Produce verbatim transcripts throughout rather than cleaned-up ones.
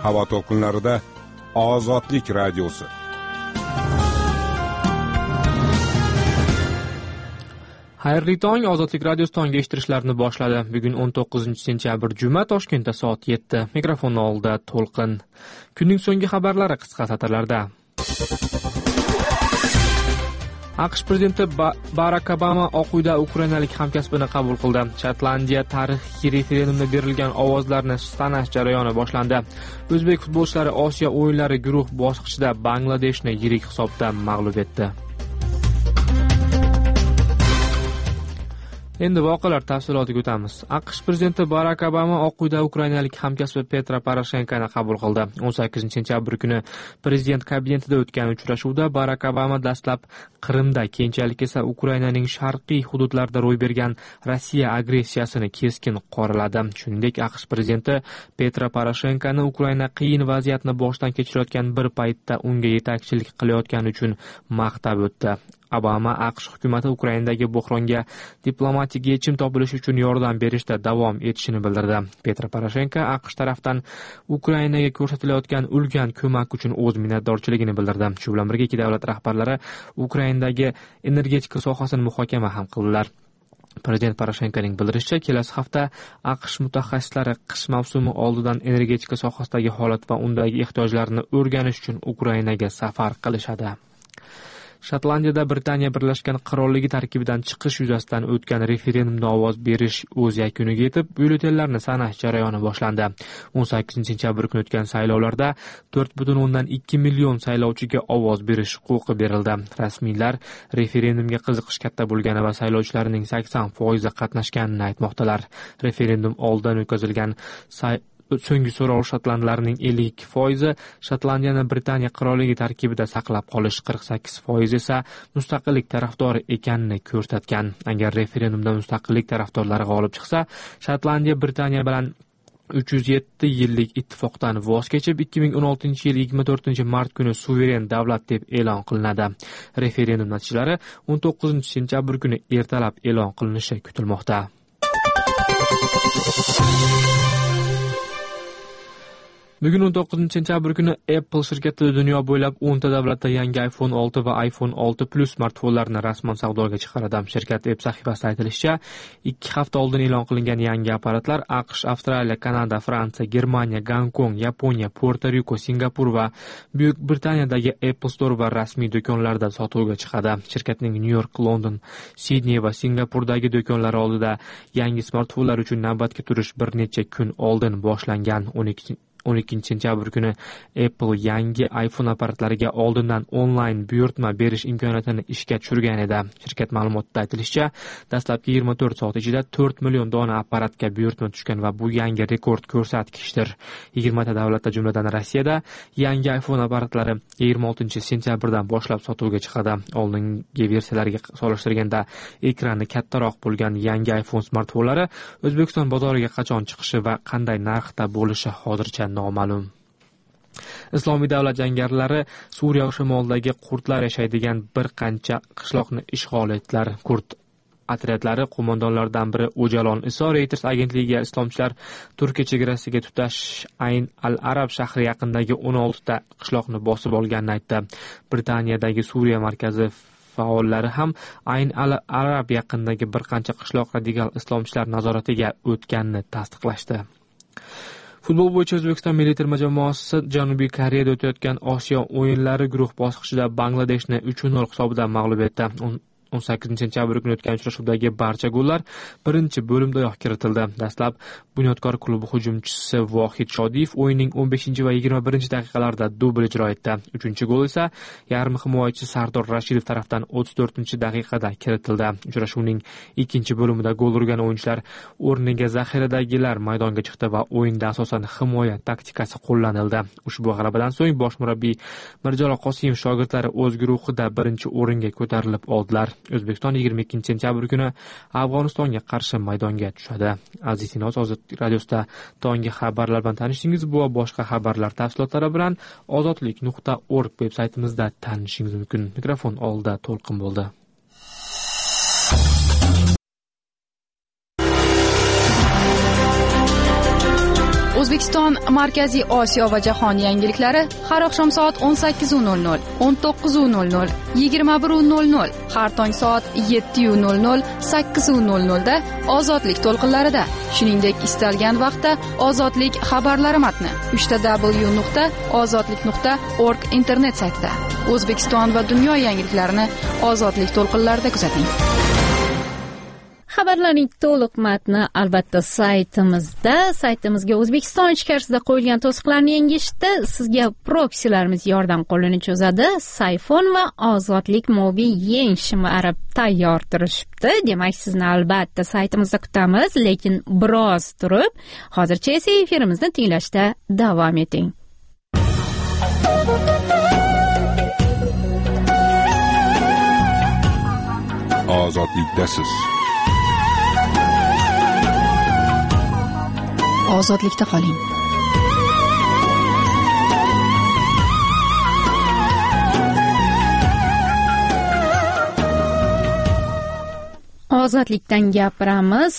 havo to'lqinlarida Ozodlik radiosi. Xayrli tong, Ozodlik radiosi tongga eshittirishlarni boshladi. Bugun o'n to'qqizinchi sentyabr juma, Toshkentda soat yetti. Mikrofon oldida To'lqin. Kunning so'nggi xabarlari qisqa satrlarda. AQSh prezidenti Barak Obama Oq uyda ukrainalik hamkasbini qabul qildi. Shotlandiya tarixiy referendumda berilgan ovozlarni sanash jarayoni boshlandi. O'zbek futbolchilari Osiyo o'yinlari guruh bosqichida Bangladeshni yirik hisobda mag'lub etdi. Endi voqealar tafsilotiga o'tamiz. AQSh prezidenti Barak Obama Oq uyda ukrainalik hamkasbi Petro Poroshenkoni qabul qildi. o'n sakkizinchi sentyabr kuni prezident kabinetida o'tgan uchrashuvda Barak Obama dastlab Qrimda, keyinchalik esa Ukrainaning sharqiy hududlarida ro'y bergan Rossiya agressiyasini keskin qoraladi. Shuningdek, AQSh prezidenti Petro Poroshenkoni Ukraina qiyin vaziyatni boshdan kechirayotgan bir paytda unga yetakchilik qilayotgani uchun maqtab o'tdi. Obama AQSh hukumati Ukrainadagi bo'hronga diplomatik yechim topilishi uchun yordam berishda davom etishini bildirdi. Petro Poroshenko AQSh tarafdan Ukrainaga ko'rsatilayotgan ulkan ko'mak uchun o'z minnatdorchiligini bildirdi. Shu bilan birga ikki davlat rahbarlari Ukrainadagi energetika sohasini muhokama ham qildilar. Prezident Poroshenkoning bildirishicha, kelasi hafta AQSh mutaxassislari qish mavsumi oldidan energetika sohasidagi holat va undagi ehtiyojlarni o'rganish uchun Ukrainaga safar qilishadi. Shotlandiyada Britaniya Birlashgan Qirolligi tarkibidan chiqish yuzasidan o'tgan referendumda ovoz berish o'z yakuniga yetib, byulletenlarni sanash jarayoni boshlandi. o'n sakkizinchi sentyabr kuni o'tgan saylovlarda to'rt butun o'ndan ikki million saylovchiga ovoz berish huquqi berildi. Rasmiylar referendumga qiziqish katta bo'lgani va saylovchilarning sakson foizi qatnashganini aytmoqdalar. Referendum oldidan o'tkazilgan say so'nggi so'rov shotlandlarning ellik ikki foizi Shotlandiyani Britaniya qirolligi tarkibida saqlab qolish, qirq sakkiz foiz esa mustaqillik tarafdori ekanini ko'rsatgan. Agar referendumda mustaqillik tarafdorlari g'olib chiqsa, Shotlandiya Britaniya bilan uch yuz yetti yillik ittifoqdan voz kechib, ikki ming o'n oltinchi yil yigirma to'rtinchi mart kuni suveren davlat deb e'lon qilinadi. Referendum natijalari o'n to'qqizinchi sentyabr kuni ertalab e'lon qilinishi kutilmoqda. Bugun o'n to'qqizinchi sentyabr kuni Apple shirkati dunyo bo'ylab o'nta davlatda yangi iPhone olti va iPhone olti Plus smartfonlarini rasman savdoga chiqaradi. Shirkat web sahifasida aytilishicha, ikki hafta oldin e'lon qilingan yangi apparatlar AQSh, Avstraliya, Kanada, Fransiya, Germaniya, Gonkong, Yaponiya, Puerto-Riko, Singapur va Buyuk Britaniyadagi Apple Store va rasmiy do'konlarda sotuvga chiqadi. Shirkatning New York, London, Sidney va Singapurdagi do'konlari oldida yangi smartfonlar uchun navbatga turish bir necha kun oldin boshlangan. o'n ikkinchi sentyabr kuni Apple yangi iPhone apparatlariga oldindan onlayn buyurtma berish imkoniyatini ishga tushirgan edi. Shirkat ma'lumotida aytilishicha, dastlabki yigirma to'rt soat ichida to'rt million dona apparatga buyurtma tushgan va bu yangi rekord ko'rsatkichdir. yigirmata davlatda, jumladan Rossiyada yangi iPhone apparatlari yigirma oltinchi sentyabrdan boshlab sotuvga chiqadi. Oldingi versiyalarga solishtirganda ekrani kattaroq bo'lgan yangi iPhone smartfonlari O'zbekiston bozoriga qachon chiqishi va qanday narxda bo'lishi hozircha noma'lum. Islomiy davlat jangarilari Suriya shimolidagi kurdlar yashaydigan bir qancha qishloqni ishg'ol etdilar. Kurd otryadlari qo'mondonlaridan biri O'jalon Iso Reuters agentligiga islomchilar Turkiya chegarasiga tutash Ayn al-Arab shahri yaqinidagi o'n oltita qishloqni bosib olganini aytdi. Britaniyadagi Suriya markazi faollari ham Ayn al-Arab yaqinidagi bir qancha qishloq radikal islomchilar nazoratiga o'tganini tasdiqlashdi. Futbol bo'yicha O'zbekiston milliy terma jamoasi Janubiy Koreyada o'tayotgan Osiyo o'yinlari guruh bosqichida Bangladeshni uch nol hisobida mag'lub etdi. o'n sakkizinchi sentyabr kuni o'tgan uchrashuvdagi barcha gollar birinchi bo'limdayoq kiritildi. Dastlab Bunyodkor klubi hujumchisi Vohid Shodiyev o'yinning o'n beshinchi va yigirma birinchi daqiqalarida dubl ijro etdi. Uchinchi gol esa yarim himoyachi Sardor Rashidov tarafdan o'ttiz to'rtinchi daqiqada kiritildi. Uchrashuvning ikkinchi bo'limida gol urgan o'yinchilar o'rniga zaxiradagilar maydonga chiqdi va o'yinda asosan himoya taktikasi qo'llanildi. Ushbu g'alabadan so'ng bosh murabbiy Mirjalol Qosimov shogirdlari o'z guruhida birinchi o'ringa ko'tarilib oldilar. O'zbekiston yigirma ikkinchi sentyabr kuni Afg'onistonga qarshi maydonga tushadi. Aziz Inoz, Ozodlik radiosida tonggi xabarlar bilan tanishdingiz. Bu va boshqa xabarlar tafsilotlari bilan ozodlik nuqta org veb saytimizda tanishishingiz mumkin. Mikrofon oldida To'lqin bo'ldi. O'zbekiston, Markaziy Osiyo va jahon yangiliklari har oqshom soat o'n sakkiz nol nol, o'n to'qqiz nol nol, yigirma bir nol nol, har tong soat yetti nol nol, sakkiz nol nol da Ozodlik to'lqinlarida. Shuningdek, istalgan vaqtda Ozodlik xabarlari matni uch w nuqta ozodlik nuqta org internet saytida. O'zbekiston va dunyo yangiliklarini Ozodlik to'lqinlarida kuzating. Xabarlarning to'liq matni albatta saytimizda. Saytimizga O'zbekiston ichkarisida qo'yilgan to'siqlarni yengishda sizga proksilarimiz yordam qo'lini cho'zadi. Sayfon va Ozodlik mobil yeng shimi arab tayyor turishibdi. Demak, sizni albatta saytimizda kutamiz, lekin biroz turib, hozircha esa efirimizni tinglashda davom eting. Ozodlikdasiz. Ozodlikda qoling. Ozodlikdan gapiramiz.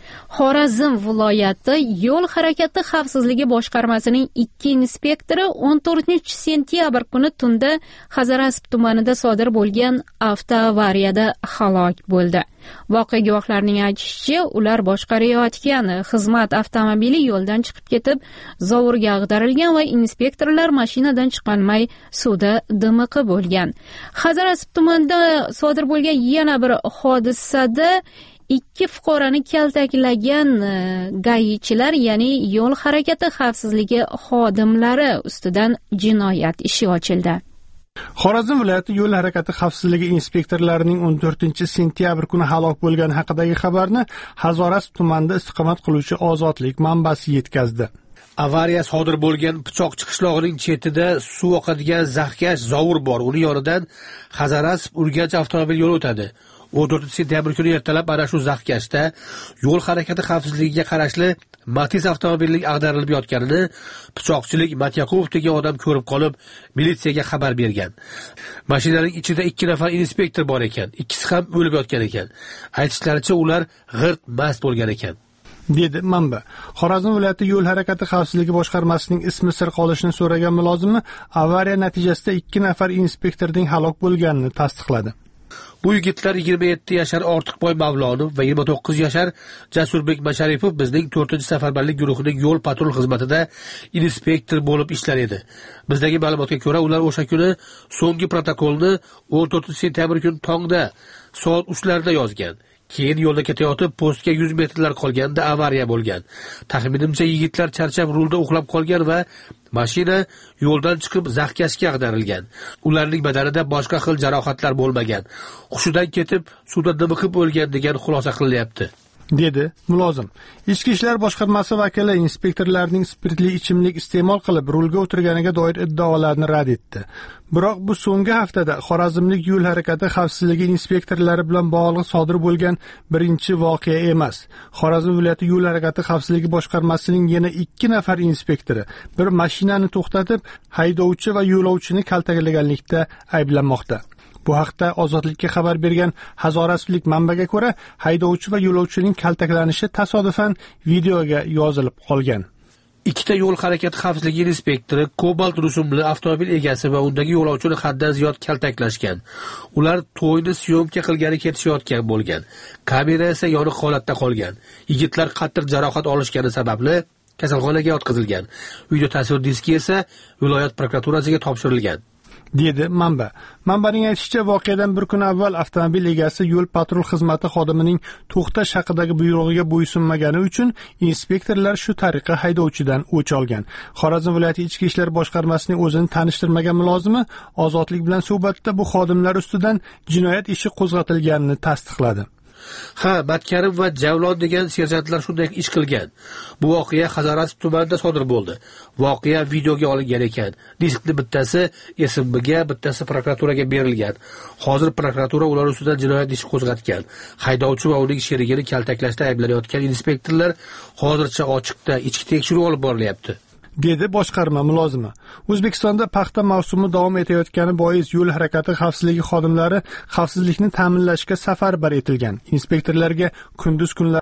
Xorazm viloyati yo'l harakati xavfsizligi boshqarmasining ikki inspektori o'n to'rtinchi sentyabr kuni tunda Hazarasp tumanida sodir bo'lgan avtoavariyada halok bo'ldi. Voqea guvohlarining aytishicha, ular boshqarayotgan xizmat avtomobili yo'ldan chiqib ketib, zovurga ag'darilgan va inspektorlar mashinadan chiqolmay suvda dimiqib bo'lgan. Hazarasp tumanida sodir bo'lgan yana bir hodisada ikki fuqaroni kaltaklagan gayichilar, ya'ni yo'l harakati xavfsizligi xodimlari ustidan jinoyat ishi ochildi. Xorazm viloyati yo'l harakati xavfsizligi inspektorlarining o'n to'rtinchi sentyabr kuni halok bo'lgani haqidagi xabarni Hazorasp tumanida istiqomat qiluvchi Ozodlik manbasi yetkazdi. Avariya sodir bo'lgan Pichoqchi qishlog'ining chetida suv oqadigan zaxkash zovur bor. Uning yonidan Hazarasp Urganch avtomobil yo'li o'tadi. o'n to'rtinchi sentyabr kuni ertalab ana shu zaxkashda yo'l harakati xavfsizligiga qarashli Matiz avtomobilining ag'darilib yotganini Pichoqchilik Matyaqubov degan odam ko'rib qolib, militsiyaga xabar bergan. Mashinaning ichida ikki nafar inspektor bor ekan, ikkisi ham o'lib yotgan ekan. Aytishlaricha, ular g'irt mast bo'lgan ekan, dedi manba. Xorazm viloyati yo'l harakati xavfsizligi boshqarmasining ismi sir qolishini so'ragan mulozimi avariya natijasida ikki nafar inspektorning halok bo'lganini tasdiqladi. Bu yigitlar yigirma yetti yashar Ortiqboy Mavlonov va yigirma to'qqiz yashar Jasurbek Masharipov bizning to'rtinchi safarbarlik guruhining yo'l patrul xizmatida inspektor bo'lib ishlar edi. Bizdagi ma'lumotga ko'ra, ular o'sha kuni so'nggi protokolni o'n to'rtinchi sentyabr kuni tongda soat uchlarda yozgan. Keyin yo'lda ketayotib, postga yuz metrlar qolganda avariya bo'lgan. Taxminimcha, yigitlar charchab rulda uxlab qolgan va mashina yo'ldan chiqib zaxkashga ag'darilgan. Ularning badanida boshqa xil jarohatlar bo'lmagan. Hushidan ketib, suvda dimiqib o'lgan degan xulosa qilyapti, dedi mulozim. Ichki ishlar boshqarmasi vakili inspektorlarning spirtli ichimlik iste'mol qilib rulga o'tirganiga doir iddaolarni rad etdi. Biroq bu so'nggi haftada Xorazmlik yo'l harakati xavfsizligi inspektorlari bilan bog'liq sodir bo'lgan birinchi voqea emas. Xorazm viloyati yo'l harakati xavfsizligi boshqarmasining yana ikki nafar inspektori bir mashinani to'xtatib, haydovchi va yo'lovchini kaltaklaganlikda ayblanmoqda. Bu haqda Ozodlikka xabar bergan Hazorasplik manbaga ko'ra, haydovchi va yo'lovchining kaltaklanishi tasodifan videoga yozilib qolgan. Ikkita yo'l harakati xavfsizligi inspektori Cobalt rusumli avtomobil egasi va undagi yo'lovchini haddan ziyod kaltaklashgan. Ular to'yni syomka qilgani ketishayotgan bo'lgan. Kamera esa yoniq holatda qolgan. Yigitlar qattiq jarohat olishgani sababli kasalxonaga yotqizilgan. Video tasvir diski esa viloyat prokuraturasiga topshirilgan, dedi manba. Manbaning aytishicha, voqeadan bir kun avval avtomobil egasi yo'l patrul xizmati xodimining to'xtash haqidagi buyrug'iga bo'ysunmagani uchun inspektorlar shu tariqa haydovchidan o'ch olgan. Xorazm viloyati ichki ishlar boshqarmasining o'zini tanishtirmagan mulozimi Ozodlik bilan suhbatda bu xodimlar ustidan jinoyat ishi qo'zg'atilganini tasdiqladi. Ha, Matkarim va Javlon degan serjantlar shunday ish qilgan. Bu voqea Hazarasp tumanida sodir bo'ldi. Voqea videoga olingan ekan. Diskning bittasi S M Bga, bittasi prokuraturaga berilgan. Hozir prokuratura ular ustidan jinoyat ishi qo'zg'atgan. Haydovchi va uning sherigini kaltaklashda ayblanayotgan inspektorlar hozircha ochiqda ichki tekshiruv olib borilyapti, dedi boshqarma mulozimi. O'zbekistonda paxta mavsumi davom etayotgani bois yo'l harakati xavfsizligi xodimlari xavfsizlikni ta'minlashga safarbar etilgan. Inspektorlarga kunduz kunlar